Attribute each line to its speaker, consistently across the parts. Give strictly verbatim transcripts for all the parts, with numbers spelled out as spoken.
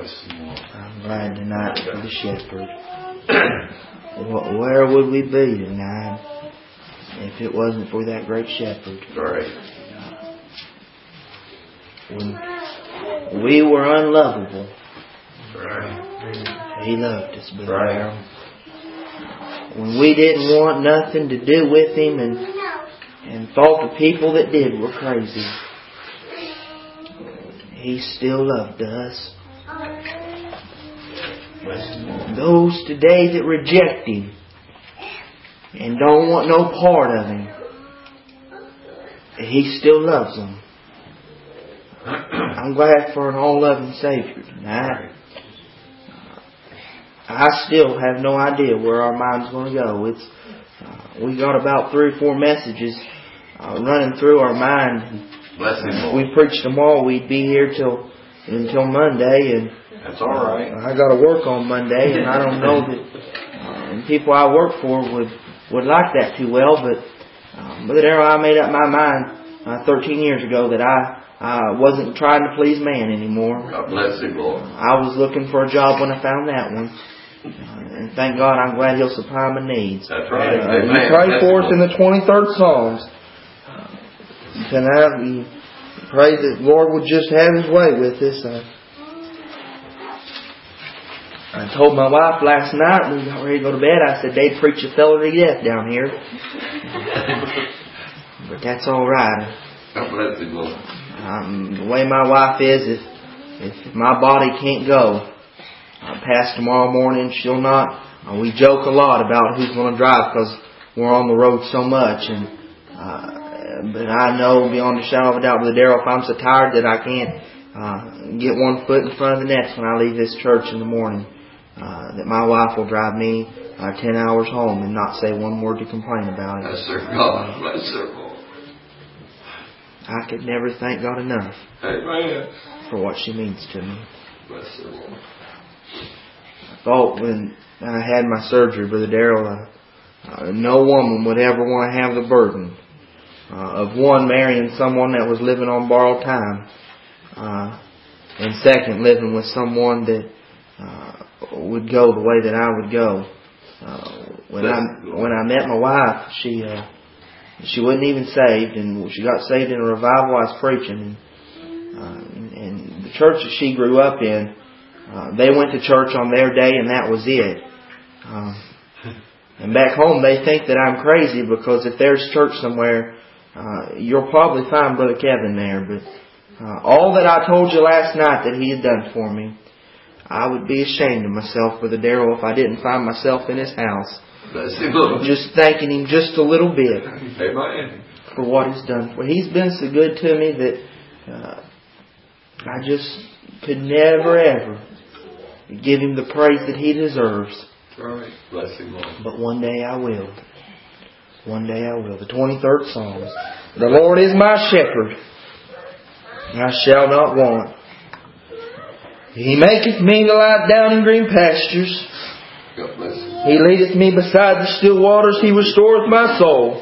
Speaker 1: I'm glad tonight for the shepherd. Where would we be tonight if it wasn't for that great shepherd?
Speaker 2: Right.
Speaker 1: When we were unlovable,
Speaker 2: Right.
Speaker 1: He loved us, Brother
Speaker 2: Right.
Speaker 1: Darrell. When we didn't want nothing to do with Him and and thought the people that did were crazy, He still loved us. Those today that reject Him and don't want no part of Him, He still loves them. I'm glad for an all-loving Savior tonight. I still have no idea where our mind's going to go. It's uh, we got about three or four messages uh, running through our mind.
Speaker 2: Bless Him,
Speaker 1: Uh,
Speaker 2: Lord.
Speaker 1: we preached them all. We'd be here till until Monday, and
Speaker 2: That's all right.
Speaker 1: I got to work on Monday, and I don't know that uh, and people I work for would would like that too well. But um, Brother Darrell, I made up my mind uh, thirteen years ago that I. I wasn't trying to please man anymore.
Speaker 2: God bless Him, Lord.
Speaker 1: I was looking for a job when I found that one. Uh, and thank God I'm glad He'll supply my needs.
Speaker 2: That's right.
Speaker 1: Uh,
Speaker 2: Amen.
Speaker 1: we pray
Speaker 2: Bless
Speaker 1: for
Speaker 2: Him,
Speaker 1: us in the twenty-third Psalms. Uh, tonight we pray that Lord would just have His way with us. Uh, I told my wife last night when we got ready to go to bed, I said they'd preach a fellow to death down here. But that's all right.
Speaker 2: God bless Him, Lord.
Speaker 1: Um, the way my wife is, if if my body can't go uh, past tomorrow morning, she'll not. Uh, we joke a lot about who's going to drive because we're on the road so much. And uh, but I know beyond a shadow of a doubt, Brother Darrell, if I'm so tired that I can't uh, get one foot in front of the next when I leave this church in the morning, uh, that my wife will drive me uh, ten hours home and not say one word to complain about it.
Speaker 2: Bless her, God. Bless her, Lord.
Speaker 1: I could never thank God enough
Speaker 2: Amen.
Speaker 1: for what she means to me.
Speaker 2: Bless her, Lord.
Speaker 1: I thought when I had my surgery, Brother Darrell, uh, uh, no woman would ever want to have the burden uh, of one, marrying someone that was living on borrowed time, uh, and second, living with someone that uh, would go the way that I would go. Uh, when I when I met my wife, she. Uh, She wasn't even saved, and she got saved in a revival I was preaching. And, uh, and the church that she grew up in, uh, they went to church on their day, and that was it. Uh, and back home, they think that I'm crazy because if there's church somewhere, uh, you'll probably find Brother Kevin there. But uh, all that I told you last night that he had done for me, I would be ashamed of myself, Brother Darrell, if I didn't find myself in his house.
Speaker 2: Bless Him, Lord.
Speaker 1: Just thanking Him just a little bit
Speaker 2: Amen.
Speaker 1: for what He's done. For He's been so good to me that uh, I just could never ever give Him the praise that He deserves.
Speaker 2: Right. Bless Him, Lord.
Speaker 1: But one day I will. One day I will. The twenty-third Psalm. The Lord is my shepherd, and I shall not want. He maketh me to lie down in green pastures.
Speaker 2: God bless Him.
Speaker 1: He leadeth me beside the still waters. He restoreth my soul.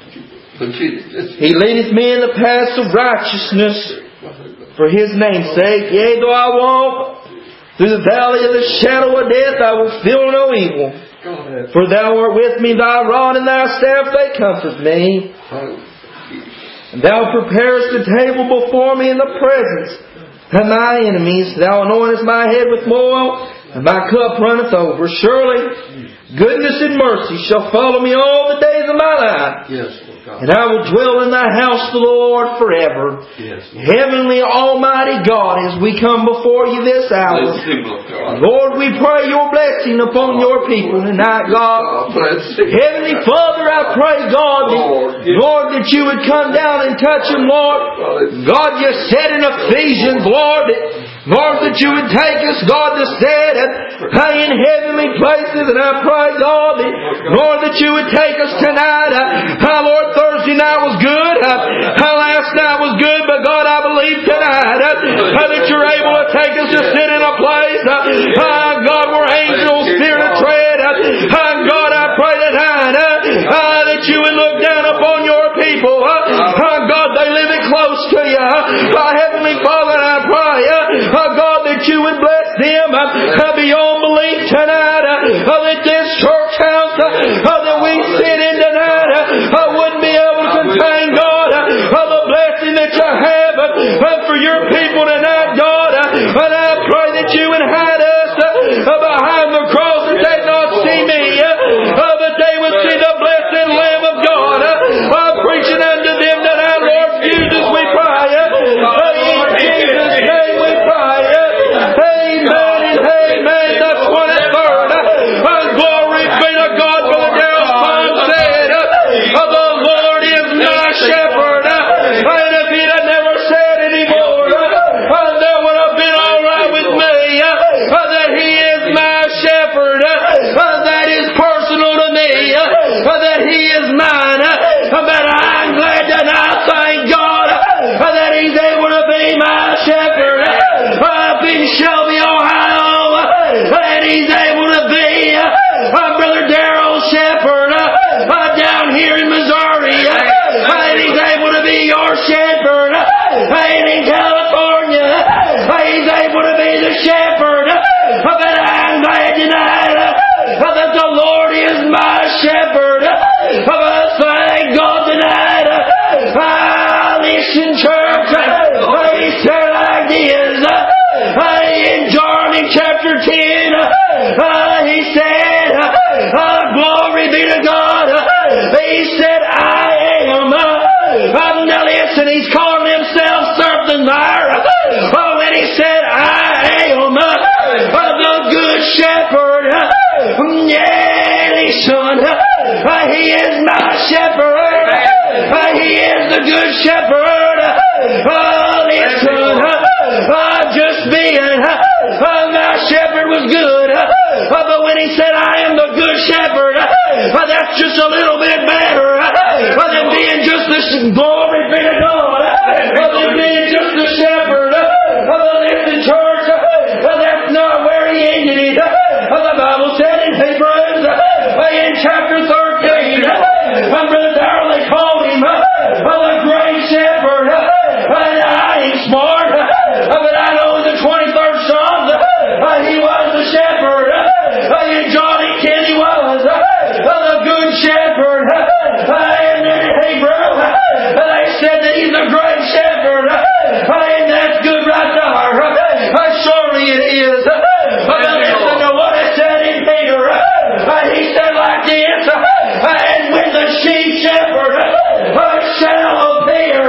Speaker 1: He leadeth me in the paths of righteousness for His name's sake. Yea, though I walk through the valley of the shadow of death, I will fear no evil. For Thou art with me, Thy rod and Thy staff, they comfort me. And Thou preparest a table before me in the presence of my enemies. Thou anointest my head with oil, and my cup runneth over. Surely goodness and mercy shall follow me all the days of my life.
Speaker 2: Yes, God.
Speaker 1: And I will dwell in Thy house of the Lord forever.
Speaker 2: Yes.
Speaker 1: Heavenly Almighty God, as we come before You this hour,
Speaker 2: Bless Him, Lord.
Speaker 1: Lord, we pray Your blessing upon Your people tonight, God.
Speaker 2: God bless Him.
Speaker 1: Heavenly Father, I pray, God, that, Lord, that You would come down and touch them, Lord. God, You said in Ephesians, Lord, that, Lord, that You would take us, God, to sit high in heavenly places. And I pray, God, that, Lord, that You would take us tonight. Uh, Lord, Thursday night was good. Uh, last night was good. But God, I believe tonight uh, that You're able to take us to sit in a place, uh, uh, God, where angels fear to tread. Uh, uh, God, I pray tonight uh, uh, that You would look down upon Your people. Uh, uh, God, they live it close to You. Uh, Heavenly Father, I pray, uh, uh, God, that that You would bless them beyond belief tonight. That this church house that we sit in tonight wouldn't be able to contain, God, the blessing that You have for Your people tonight, God. And I pray that You would hide us behind the cross, that they not see me, but they would see the blessed Lamb of God. I'm preaching unto them tonight, Lord Jesus, we pray. In Jesus' name we pray. Amen and amen. That's what it heard. Glory be to God. Brother Darrell Song said, the Lord is my shepherd. And if He'd have never said anymore, that would have been all right with me. That He is my shepherd. That is personal to me. That He is mine. But I'm glad that I thank God that He's able to be my shepherd up in Shelby, Ohio. And He's able to be Brother Darrell's shepherd down here in Missouri. And He's able to be your shepherd in California. He's able to be the shepherd. But I'm glad tonight that the Lord is my shepherd. But thank God tonight. Ah, listen, church. He said like this. In John in chapter ten, He said, glory be to God. He said, I am. Now listen, He's calling Himself something there. When He said, I am the good shepherd. Yeah, listen, He is my shepherd. He is the good shepherd. Oh, listen, just being my shepherd was good. But when He said, I am the good shepherd, that's just a little bit better than being just the glory be to God. Than being just the shepherd. Listen, church, that's not where He ended it. The Bible said in Hebrews, in chapter thirteen, Brother Darrell, they called Him the great shepherd. I ain't smart, but I know in the twenty-third Psalm He was the shepherd. In John eight ten He was the good shepherd. And in Hebrew they said that He's the great shepherd. And that's good right there. Surely it is. But listen to what it said in Peter. He said like this, and when the chief shepherd shall appear,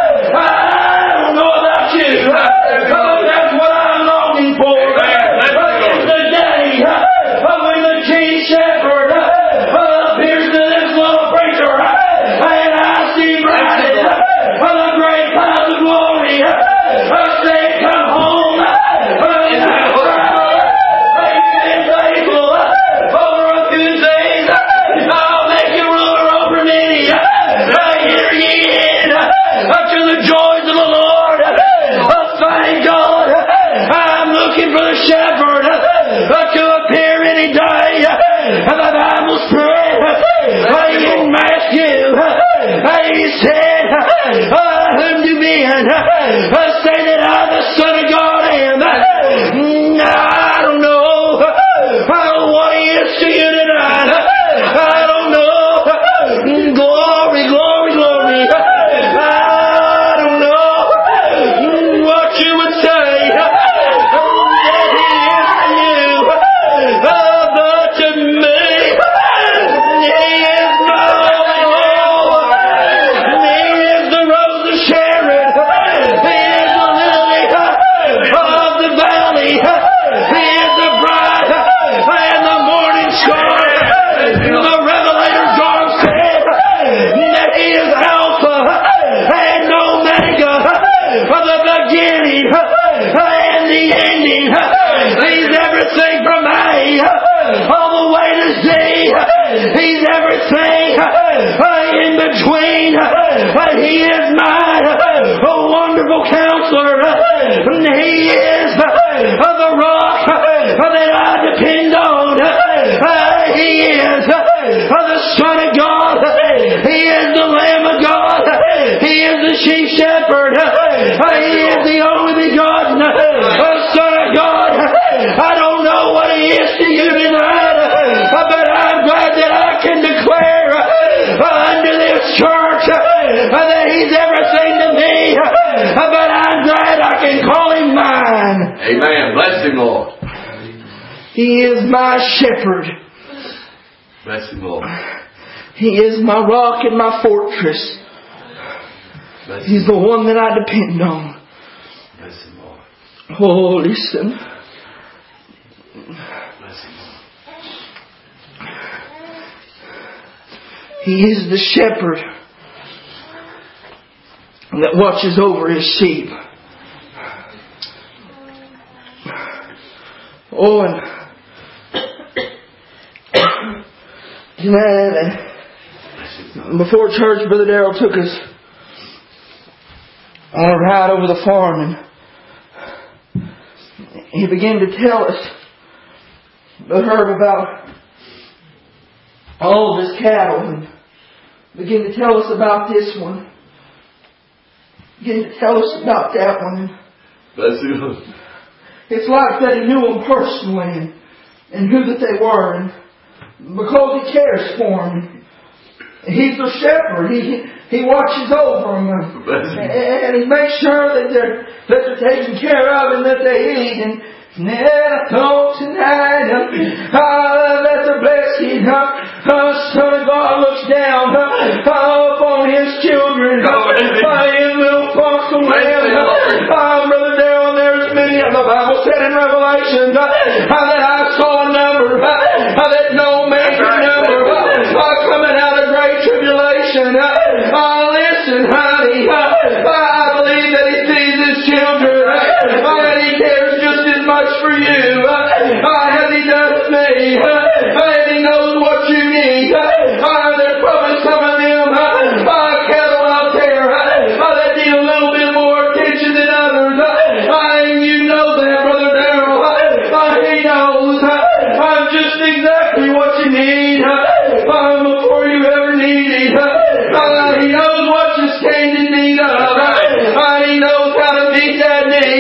Speaker 1: I don't know about you, but that's what I'm longing for. It's the day when the chief shepherd appears to this little preacher, and I see riding the great clouds of glory. Say, come home. Shepherd to appear any day. And the Bible said in Matthew, He said, whom do men say that I, the Son of God, am? I don't know what He is to you tonight. I don't know. Glory, glory, glory. I don't know what you would say. All the way to see. He's everything in between. He is mine, a wonderful counselor. He is the rock that I depend on. He is the Son of God. He is the Lamb of God. He is the chief shepherd. He is the only begotten Son of God.
Speaker 2: Amen. Bless Him, Lord.
Speaker 1: He is my shepherd.
Speaker 2: Bless Him, Lord.
Speaker 1: He is my rock and my fortress.
Speaker 2: Bless
Speaker 1: He's
Speaker 2: Him.
Speaker 1: the one that I depend on.
Speaker 2: Bless Him, Lord.
Speaker 1: Oh, listen.
Speaker 2: Bless Him.
Speaker 1: He is the shepherd that watches over His sheep. Oh, and before church, Brother Darrell took us on a ride over the farm, and he began to tell us, Brother Herb, about all of his cattle, and began to tell us about this one, began to tell us about that one.
Speaker 2: Bless you.
Speaker 1: It's like that he knew them personally, and, and who that they were, and because He cares for them. He's the shepherd. He He watches over them, and, and He makes sure that they're that they're taken care of and that they eat. And then I thought tonight uh, that the blessed uh, Son of God looks down uh, upon His children uh, in little parts of land. Uh, Brother Darrell, there's many of the Bible said in Revelation uh, that I saw a number uh, that no man can number uh, coming out of great tribulation. Uh, uh, listen, honey, uh, I believe that He sees His children uh, and He cares just as much for you uh, as He does me, uh, and He knows what you need. Uh, there's probably some of them uh, uh, cattle out there uh, that need a little bit more attention than others, uh, and you know that, Brother Darrell. Uh, he knows uh, just exactly what you need uh, before you ever need it. Uh, he knows what you stand in need of. Uh, he knows how to meet that need.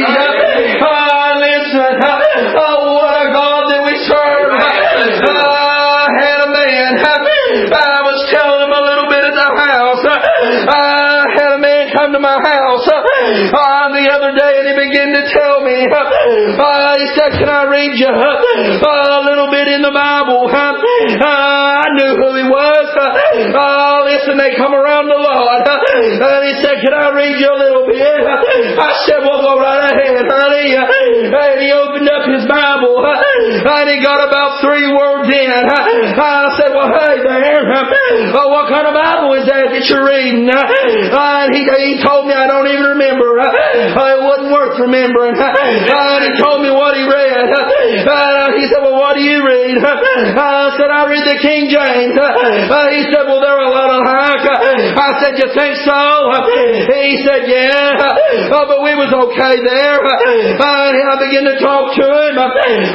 Speaker 1: Uh, listen, uh, oh, what a God that we serve. Uh, I had a man. Uh, I was telling him a little bit at the house. Uh, I had a man come to my house uh, the other day, and he began to tell me. Uh, he said, "Can I read you uh, a little bit in the Bible?" Uh, I knew who he was. Uh, listen, they come around the Lord. Uh, and he said, "Can I read you a little bit?" I said, "Well, go right ahead, honey." And he opened up his Bible, and he got about three words in. I said, "Well, hey there, uh, what kind of Bible is that that you're reading?" And he, he told me, I don't even remember. It wasn't worth remembering. And he told me what he read. Uh, he said, "Well, what do you read?" I said, "I read the King James." Uh, he said, "Well, they're a lot alike." I said, "You think so?" He said, "Yeah." Uh, but we was okay there. Uh, I began to talk to him. Uh,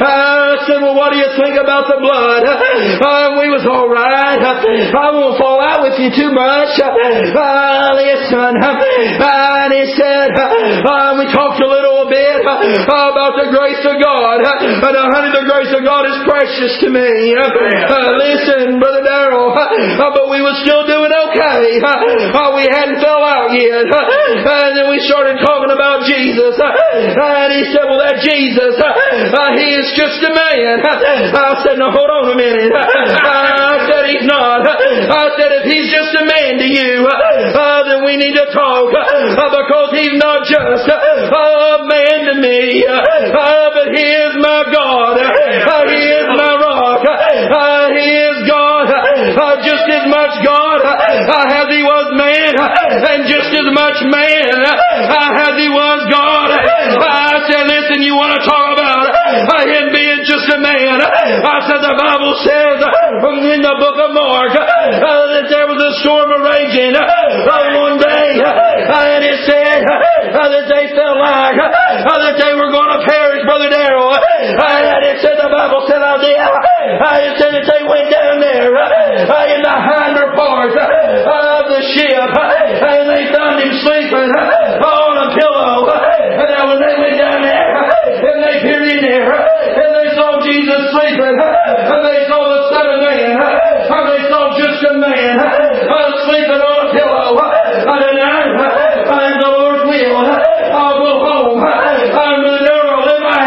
Speaker 1: I said, "Well, what do you think about the blood?" Uh, we was all right. I won't fall out with you too much. Uh, listen. Uh, and he said, uh, we talked a little bit uh, about the grace of God. Uh, and honey, the grace of God is precious to me. Uh, listen, Brother Darrell, uh, but we were still doing okay. Uh, we hadn't fell out yet. Uh, and then we started talking about Jesus. Uh, and he said, "Well, that Jesus, uh, he is just a man." I said, "No, hold on a minute." I said, "He's not." I said, "If He's just a man to you, uh, then we need to talk. Uh, because He's not just a man to me, uh, but He is my God. Uh, he is my rock. Uh, he is God, uh, just as much God uh, as He was man, uh, and just as much man uh, as He was God." I said, "Listen, you want to talk about uh, Him being just a man?" I said, "The Bible says uh, in the book of Mark uh, that there was a storm a raging uh, one day, uh, and it said uh, that they felt like uh, that they were going to perish, Brother Darrell. Uh, and it said, the Bible said, I did. Uh, it said that they went down there uh, in the hinder part uh, of the ship, uh, and they found Him sleeping uh, on a pillow. Uh, and when they went down there, uh, and they peered in there, uh, and they saw Jesus sleeping, uh, and they saw the Son of Man, uh, and they saw just a man uh, sleeping on a pillow. Uh, and tonight, uh, and the Lord's will, uh, I'll go home. Uh, I'm going to live my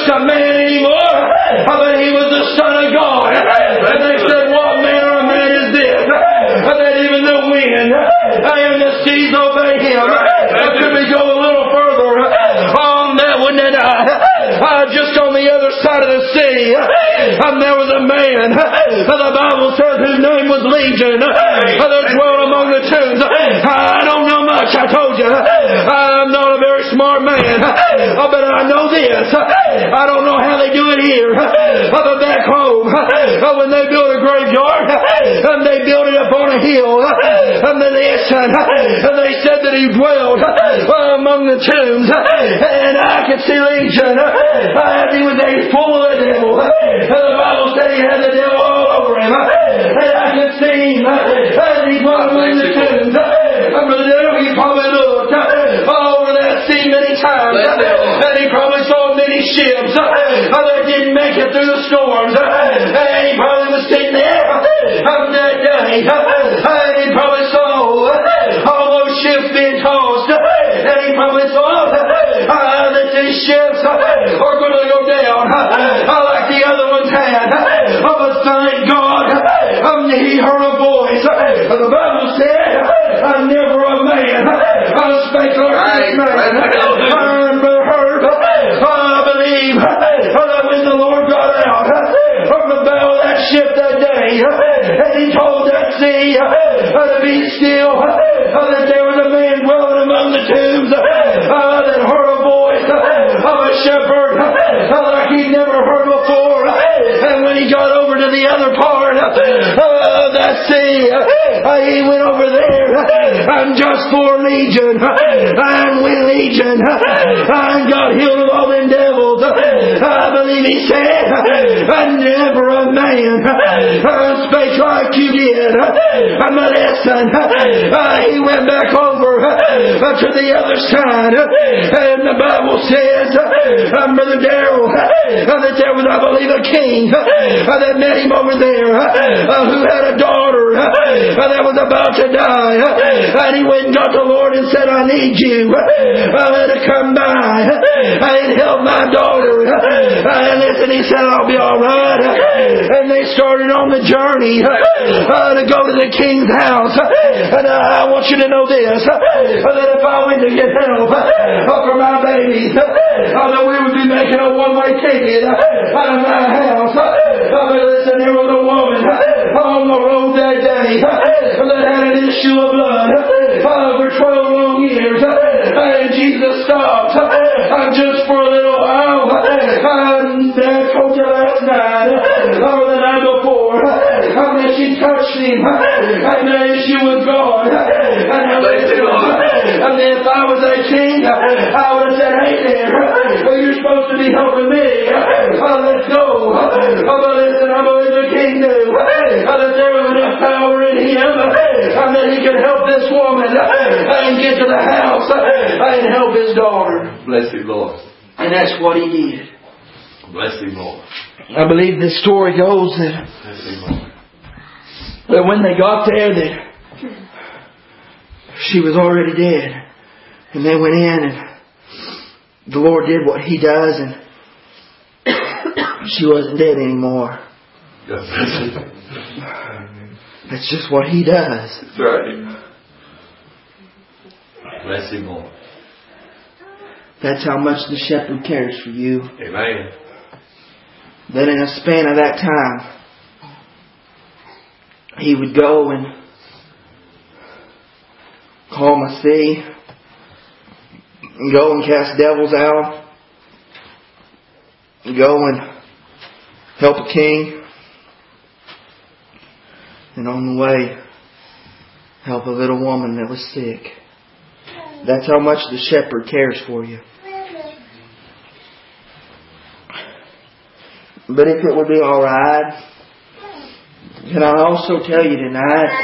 Speaker 1: just a man anymore, but he was the Son of God. And they said, what manner of man is this, that even the wind and the seas obey him? Could we go a little further on that one that uh, just on the other side of the sea, and there was a man, the Bible says his name was Legion, that dwelt among the tombs. I don't know much, I told you. I'm not a very smart man, but I know this. I don't know how they do it here, but back home, when they build a graveyard, and they build it up on a hill, and then listen, and they said that he dwelled among the tombs, and I could see Legion, as he was a full of the devil. The Bible said he had the devil all over him, and I could see him as he dwelled among the tombs. And the devil, he probably looked over that sea many times, and he probably saw many ships that didn't make it through the storms, and he probably was sitting there on that day, and he probably saw all those ships being tossed, and he probably thought uh, that these ships are going to go down uh, like the other ones had. Uh, but thank God, um, he heard a voice. Uh, the Bible said, uh, never a man uh, spake like this man. Uh, but heard, uh, I believe uh, that when the Lord got out uh, from the bow of that ship that day, uh, and he told that sea uh, to be still, uh, that there was a man dwelling among the tombs uh, that heard a voice uh, of a shepherd uh, like he'd never heard before. And when he got over to the other part uh, of that sea, uh, he went over there uh, and just for Legion, uh, and when Legion uh, and got healed of all them devils, uh, I believe he said, uh, never a man uh, spake like you did. Uh, but listen, uh, he went back over uh, to the other side, uh, and the Bible says, uh, Brother Darrell, uh, that there was, I believe, a king uh, that met him over there uh, who had a daughter uh, that was about to die, uh, and he went and got the Lord and said, I need you uh, to come by and help my daughter. Uh, and listen, he said, I'll be alright. Uh, and they started on the journey uh, to go to the king's house. And uh, I want you to know this, uh, that if I went to get help uh, for my baby, uh, that we would be making a one-way ticket uh, out of my house. Uh, but listen, there was a woman uh, on the road that day uh, that had an issue of blood uh, for twelve long years. Uh, and Jesus stopped uh, just for a little while. Uh, and I told you last night, uh, or the night before, uh, that she touched him, uh, and the issue was gone. Uh, and, and if I was a king, uh, I would have said, hey there, uh, you're supposed to be helping me. Uh, let's go. Uh, but listen, I believe the king knew uh, that there was enough power in him uh, and that he could help this woman uh, and get to the house uh, and help his daughter.
Speaker 2: Bless you, Lord.
Speaker 1: And that's what he did.
Speaker 2: Bless you, Lord.
Speaker 1: I believe the story goes that,
Speaker 2: Bless you, Lord.
Speaker 1: that when they got there, that she was already dead. And they went in, and the Lord did what He does, and she wasn't dead anymore. That's just what He does.
Speaker 2: That's right. Bless you, Lord.
Speaker 1: That's how much the shepherd cares for you.
Speaker 2: Amen.
Speaker 1: That in a span of that time, He would go and calm a sea, and go and cast devils out, and go and help a king, and on the way, help a little woman that was sick. That's how much the shepherd cares for you. But if it would be alright, can I also tell you tonight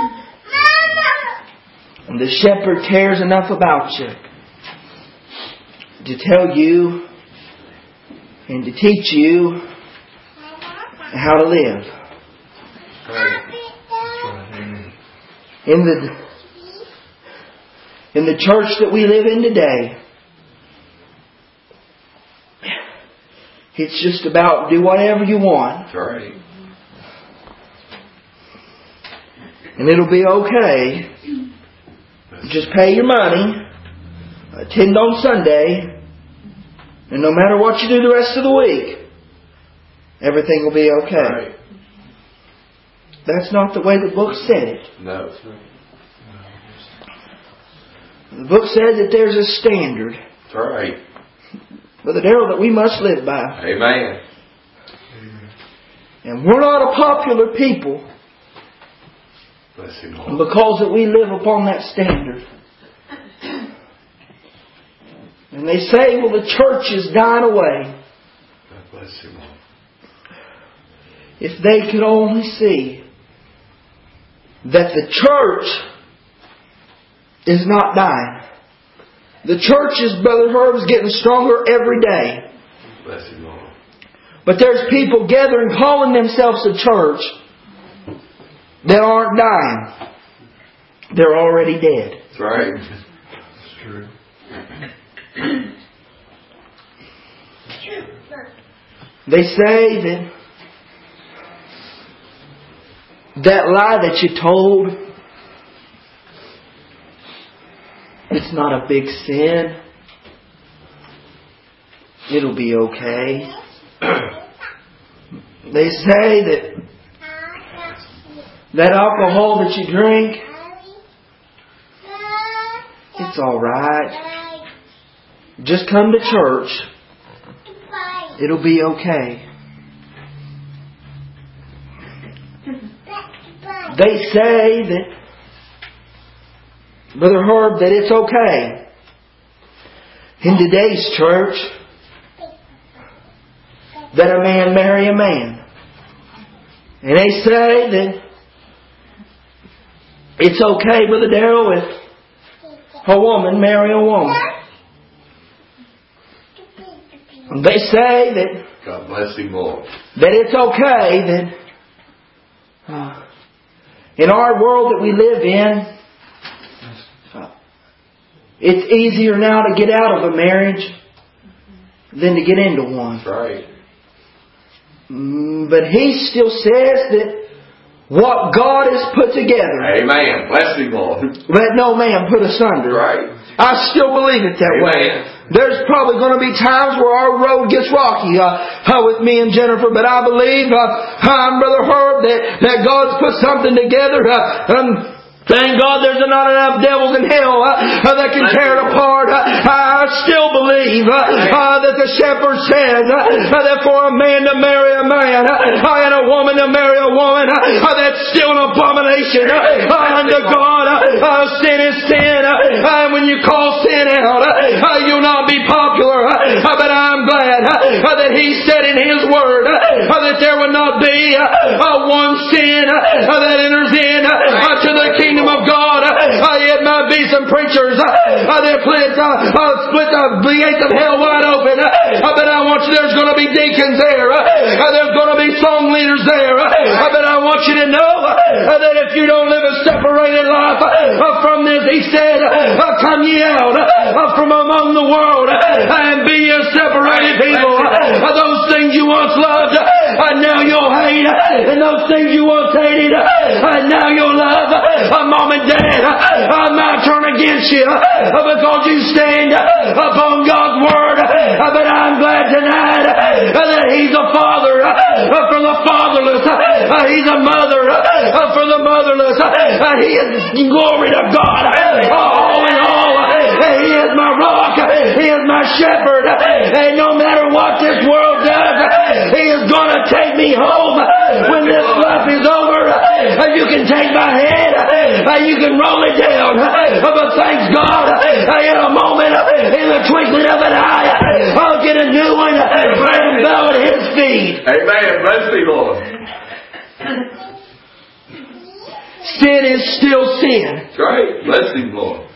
Speaker 1: that the shepherd cares enough about you to tell you and to teach you how to live. In the in the church that we live in today, It's just about do whatever you want.
Speaker 2: That's right.
Speaker 1: And it'll be okay. Just pay your money. Attend on Sunday. And no matter what you do the rest of the week, everything will be okay.
Speaker 2: Right.
Speaker 1: That's not the way the book said it.
Speaker 2: No.
Speaker 1: The book says that there's a standard.
Speaker 2: That's right.
Speaker 1: Brother Darrell, that we must live by.
Speaker 2: Amen.
Speaker 1: And we're not a popular people
Speaker 2: Bless you, Lord.
Speaker 1: because that we live upon that standard. And they say, well, the church is dying away.
Speaker 2: God bless you, Lord.
Speaker 1: If they could only see that the church is not dying. The church is, Brother Herb, is getting stronger every day.
Speaker 2: Bless you, Lord.
Speaker 1: But there's people gathering, calling themselves a church, that aren't dying. They're already dead.
Speaker 2: That's right. That's true.
Speaker 1: They say that that lie that you told, it's not a big sin. It'll be okay. They say that that alcohol that you drink, it's alright. Just come to church. It'll be okay. They say that, Brother Herb, that it's okay in today's church that a man marry a man. And they say that it's okay, Brother Darrell, if a woman marry a woman. And they say that
Speaker 2: God bless you, Lord.
Speaker 1: that it's okay that uh, in our world that we live in, uh, it's easier now to get out of a marriage than to get into one.
Speaker 2: That's right.
Speaker 1: Mm, but he still says that what God has put together,
Speaker 2: Amen. Bless you, Lord.
Speaker 1: let no man put asunder.
Speaker 2: Right.
Speaker 1: I still believe it that
Speaker 2: Amen.
Speaker 1: way. There's probably going to be times where our road gets rocky uh, uh, with me and Jennifer, but I believe, uh, uh, Brother Herb, that, that God's put something together. Uh, um, thank God there's not enough devils in hell uh, uh, that can tear it apart. Uh, I still believe uh, uh, that the shepherd says uh, uh, that for a man to marry a man uh, and a woman to marry a woman, uh, uh, that's still an abomination uh, uh, unto God. Uh, uh, sin is sin. Uh, uh, when you call sin out, uh, uh, you'll not be popular. Uh, uh, but I'm glad uh, uh, that He said in His Word uh, uh, that there would not be uh, uh, one sin uh, uh, that enters in uh, uh, to the kingdom of God. Uh, uh, it might be some preachers uh, uh, that split, uh, uh, split the, the gates of hell wide open. Uh, uh, but I want you, there's going to be deacons there. Uh, uh, there's going to be song leaders there. Uh, uh, but I want you to know uh, that if you don't live a separated life uh, from this, He said, uh, come ye out uh, from among the world uh, and be ye separated people. Uh, those things you once loved, uh, now you'll hate. Uh, and those things you once hated, uh, now you'll love. Uh, Mom and Dad, uh, I might turn against you uh, because you stand uh, upon God's Word. Uh, but I'm glad tonight uh, that He's a Father uh, for the fatherless. Uh, He's a Mother uh, for the motherless. Uh, He is glory to God. Uh, all in all, uh, He is my rock. He is my shepherd. And no matter what this world does, He is going to take me home when this life is over. You can take my head, you can roll it down, but thanks God, in a moment, in the twinkling of an eye, I'll get a new one and bow at His feet.
Speaker 2: Amen. Bless you, Lord.
Speaker 1: Sin is still sin.
Speaker 2: That's right. Bless you, Lord.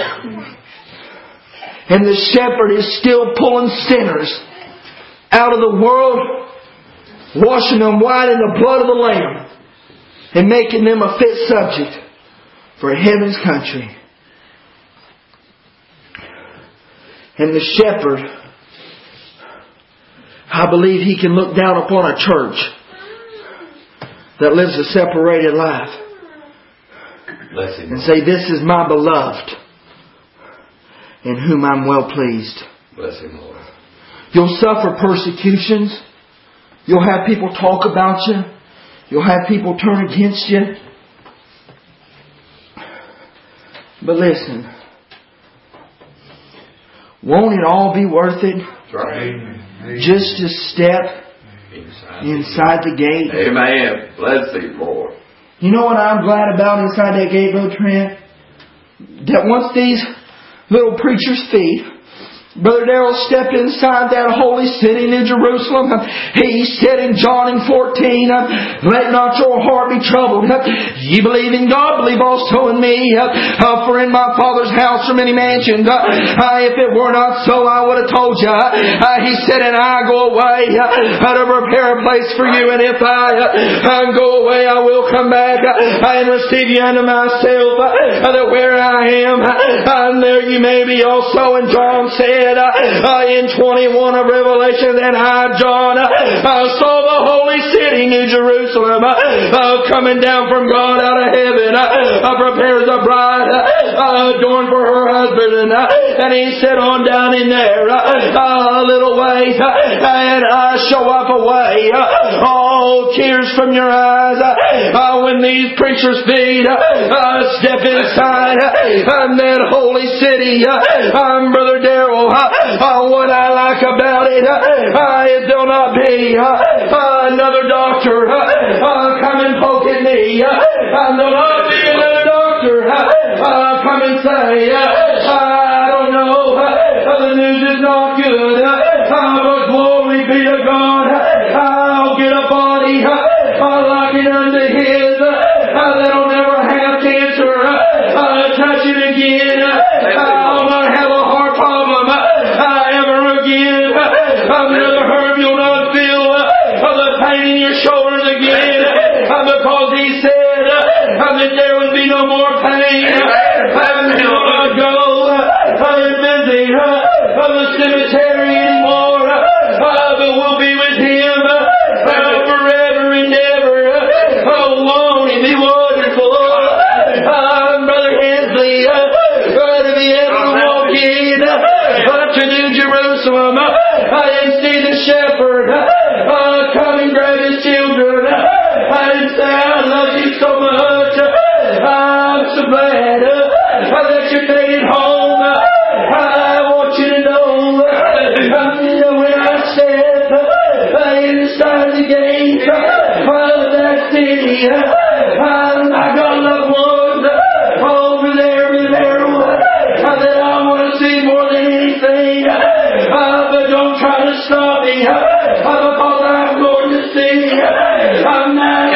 Speaker 1: And the shepherd is still pulling sinners out of the world, washing them white in the blood of the Lamb, and making them a fit subject for heaven's country. And the shepherd I believe He can look down upon a church that lives a separated life and say, this is my beloved in whom I'm well pleased.
Speaker 2: Bless Him, Lord.
Speaker 1: You'll suffer persecutions. You'll have people talk about you. You'll have people turn against you. But listen, won't it all be worth it?
Speaker 2: Right.
Speaker 1: Just to step
Speaker 2: Inside,
Speaker 1: inside the gate.
Speaker 2: Amen. Bless Thee, Lord.
Speaker 1: You know what I'm glad about inside that gate, Brother Trent? That once these little preachers' feet, Brother Darrell stepped inside that holy city in Jerusalem. He said in John fourteen, let not your heart be troubled. Ye believe in God, believe also in me. For in my Father's house are many mansions. If it were not so, I would have told you. He said, and I go away to prepare a place for you. And if I go away, I will come back and receive you unto myself. That where I am, and there you may be also. And John said, Uh, in twenty-one of Revelation, that I, John, uh, saw the holy city, New Jerusalem, uh, coming down from God out of heaven, uh, prepares a bride uh, adorned for her husband. And, uh, and He said, on down in there uh, a little way, uh, and I shall wipe away uh, all tears from your eyes uh, when these preachers' feet uh, uh, step inside uh, that holy city. Uh, I'm Brother Darrell. Uh, what I like about it, uh, it will not be uh, another doctor uh, uh, come and poke at me. Uh, there will not be another doctor uh, uh, come and say, uh, I don't know, uh, the news is not good, uh, but glory be to God. Uh, I'll get a body uh, like it unto His uh, that'll never have cancer, uh, uh, touch it again. Uh, I'll not have a heart problem uh, ever again. Uh, Brother Herb, you'll not feel uh, the pain in your shoulders again uh, because He said uh, that there would be no more pain. Uh, you'll not go uh, and visit uh, the cemetery anymore, uh, but we'll be with Him uh, forever and ever. Uh, won't it be wonderful? Uh, Brother Hensley, uh, to be able to walk in uh, to New Jerusalem uh, and see the shepherd uh, come and grab his children uh, and say, I love you so much. Uh, I'm so glad uh, that you made it home. Uh, I want you to know uh, when I step uh, inside the gate uh, of that city, uh, I got loved ones uh, over there in there uh, that I want to see more than anything. Uh, but don't try to stop me uh, because I'm going to see. Uh, I'm not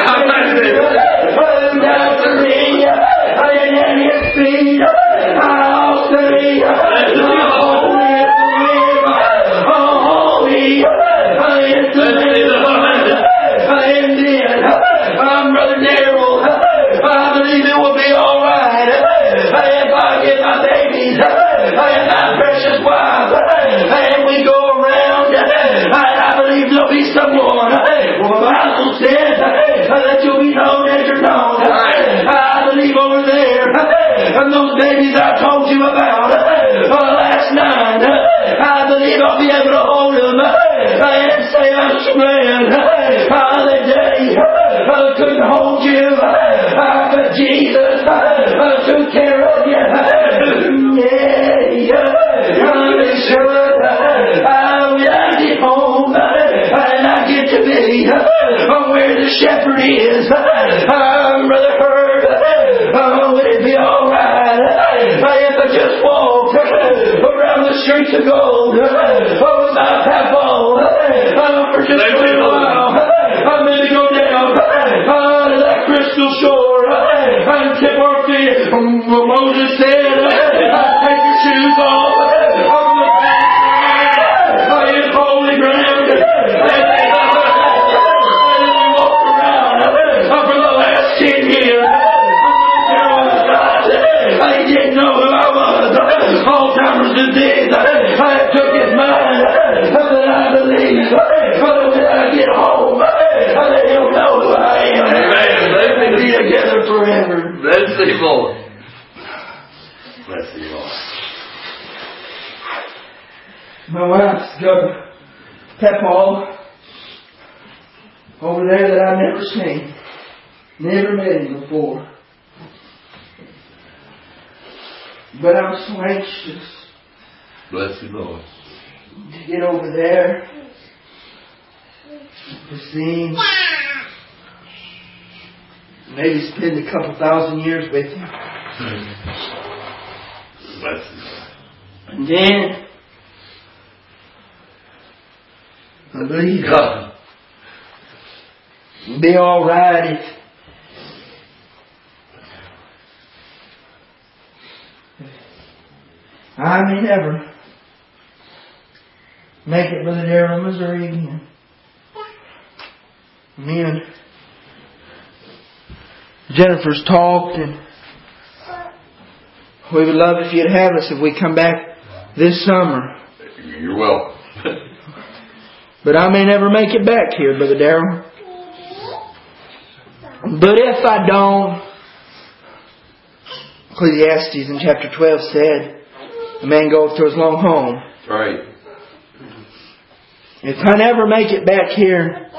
Speaker 1: I'm down to me uh, and His feet. Uh, I'll say, uh, holy is the Lamb, holy is the Lamb. And then, uh, Brother Darrell, uh, I believe it will be all right uh, if I get my babies uh, and my precious wife uh, and we go around. Uh, I believe there'll be someone. Uh, well, the Bible says uh, that you'll be known as you're known. Uh, I believe over there, uh, and those babies I told you about uh, last night, uh, I believe I'll be able to hold them uh, and say, I'm so glad uh, that day uh, couldn't hold you, uh, but Jesus uh, took care of you. Yeah, I'm sure uh, when I get home uh, and I get to be uh, where the shepherd is, uh, Brother Herb, uh, would it be all right uh, if I just walked uh, around the streets of gold uh, with my pebble uh, for just a little while? I'm going to go down uh, to that crystal shore uh, and tip our feet. Um, Moses said, uh, take your shoes off uh, on the ground, uh, in holy ground. And they walked around uh, for the last ten years. I didn't know who I was. Alzheimer's disease. I took his mind, but I believe Paul over there that I've never seen. Never met him before. But I'm so anxious
Speaker 2: Bless you, Lord.
Speaker 1: to get over there to see him. Maybe spend a couple thousand years with him.
Speaker 2: Bless you, Lord.
Speaker 1: And then I believe
Speaker 2: God.
Speaker 1: it'll be alright if I may never make it, Brother Darrell, Missouri again. Me and Jennifer's talked, and we would love if you'd have us if we come back this summer.
Speaker 2: You're welcome.
Speaker 1: But I may never make it back here, Brother Darrell. But if I don't, Ecclesiastes in chapter twelve said, a man goeth to his long home.
Speaker 2: Right.
Speaker 1: If I never make it back here,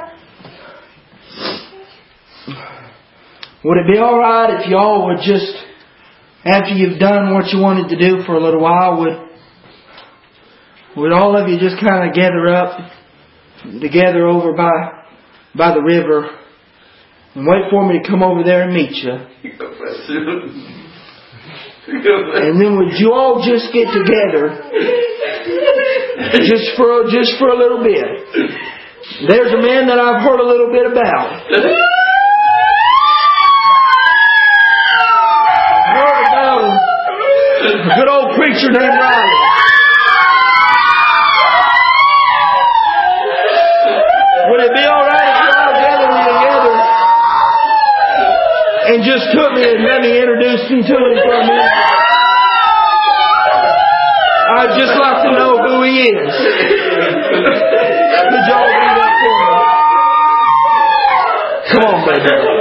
Speaker 1: would it be alright if y'all would just, after you've done what you wanted to do for a little while, would would all of you just kind of gather up together over by by the river and wait for me to come over there and meet you? And then would you all just get together just for just for a little bit? There's a man that I've heard a little bit about. I've heard about a good old preacher named Riley. Would it be alright if you all gathered together and just took me and let me introduce me to him for a minute? I'd just like to know who he is. Could y'all do that for me? Come on, baby.